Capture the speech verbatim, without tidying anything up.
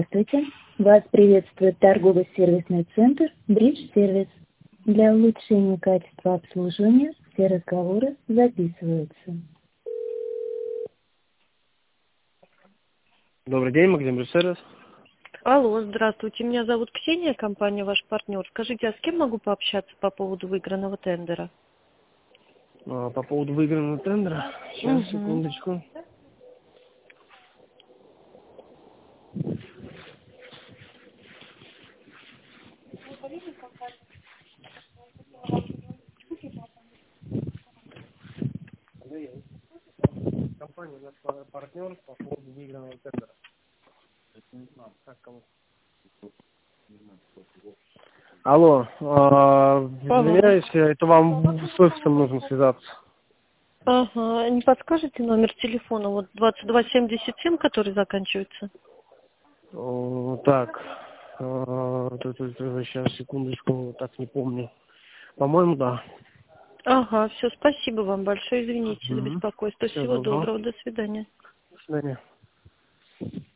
Здравствуйте. Вас приветствует торгово-сервисный центр Bridge Service. Для улучшения качества обслуживания все разговоры записываются. Добрый день, магазин Bridge Service. Алло, здравствуйте. Меня зовут Ксения, компания ваш партнер. Скажите, а с кем могу пообщаться по поводу выигранного тендера? А, По поводу выигранного тендера. Сейчас, Угу. секундочку. Компания наш пар- партнер по поводу выигранного тендера. Так, кого? Алло, а, извиняюсь, это вам с офисом нужно связаться. Ага, не подскажете номер телефона? Вот двадцать два семьдесят семь, который заканчивается? О, Так, сейчас, секундочку, так не помню. По-моему, да. Ага, все, спасибо вам большое. Извините за Мгм. беспокойство. Всего Всего доброго. доброго. До свидания. До свидания.